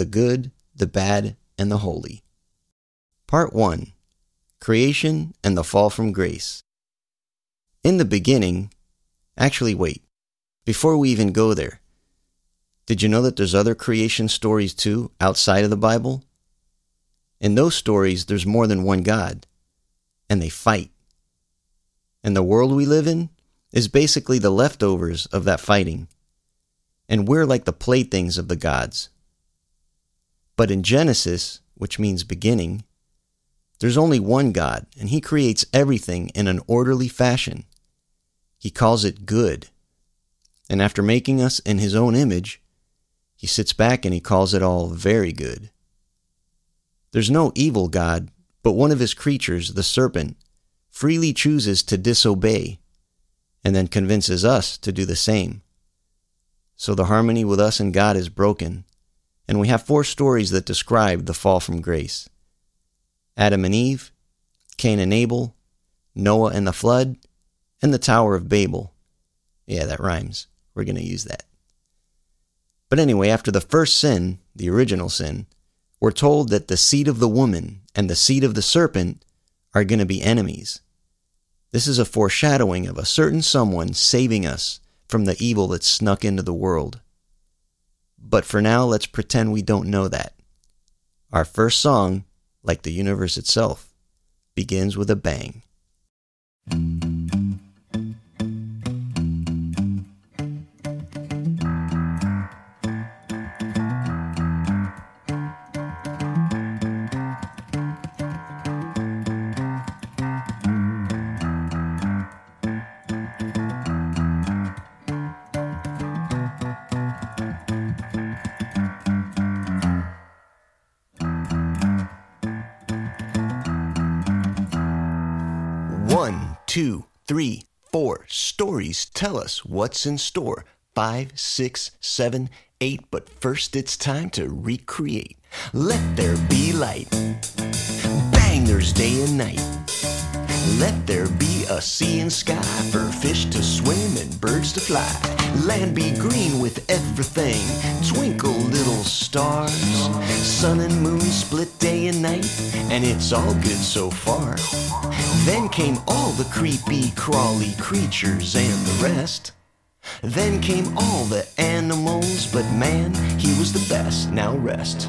the good, the bad, and the holy. Part 1. Creation and the Fall from Grace. In the beginning, wait, before we even go there, did you know that there's other creation stories too, outside of the Bible? In those stories, there's more than one God, and they fight. And the world we live in is basically the leftovers of that fighting, and we're like the playthings of the gods. But in Genesis, which means beginning, there's only one God, and He creates everything in an orderly fashion. He calls it good. And after making us in His own image, He sits back and He calls it all very good. There's no evil God, but one of His creatures, the serpent, freely chooses to disobey and then convinces us to do the same. So the harmony with us and God is broken, and we have 4 stories that describe the fall from grace. Adam and Eve, Cain and Abel, Noah and the flood, and the Tower of Babel. Yeah, that rhymes. We're going to use that. But anyway, after the first sin, the original sin, we're told that the seed of the woman and the seed of the serpent are going to be enemies. This is a foreshadowing of a certain someone saving us from the evil that snuck into the world. But for now, let's pretend we don't know that. Our first song, like the universe itself, begins with a bang. 1, 2, 3, 4. Stories tell us what's in store. 5, 6, 7, 8. But first it's time to recreate. Let there be light. Bang, there's day and night. Let there be a sea and sky for fish to swim and birds to fly. Land be green with everything. Twinkle little stars. Sun and moon split day and night, and it's all good so far. Then came all the creepy crawly creatures and the rest. Then came all the animals, but man, he was the best. Now rest.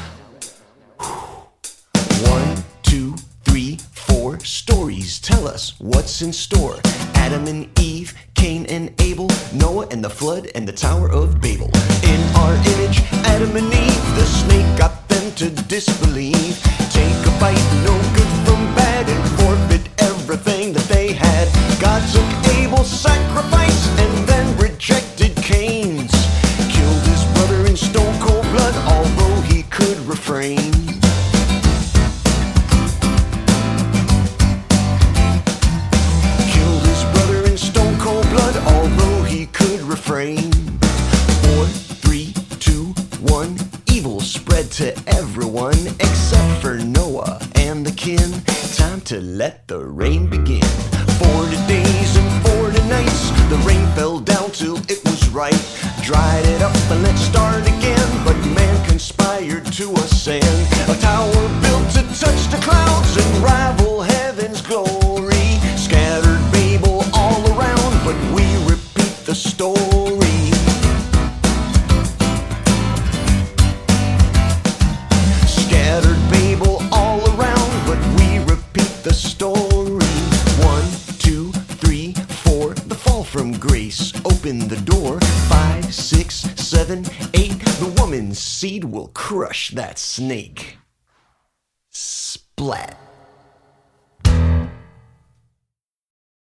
1, 2, 3, 4. Stories tell us what's in store. Adam and Eve, Cain and Abel, Noah and the flood, and the Tower of Babel. In our image, Adam and Eve, the snake got them to disbelieve. Take a bite, no good from bad, and forfeit everything that they had. God took Abel's sacrifice and then rejected Cain's. Killed his brother in stone cold blood, although he could refrain. Killed his brother in stone cold blood, although he could refrain. 4, 3, 2, 1. Evil spread to everyone except for Noah and the kin. Time to let the rain begin. 40 days and 40 nights, the rain fell down till it was right. Dried it up and let's start again, but man conspired to ascend. A tower built to touch the clouds and rival heaven's glory. Scattered Babel all around, but we repeat the story. Scattered Babel all around, but we repeat the story. 1, 2, 3, 4. The fall from grace opened the door. 5, 6, 7, 8. The woman's seed will crush that snake. Splat.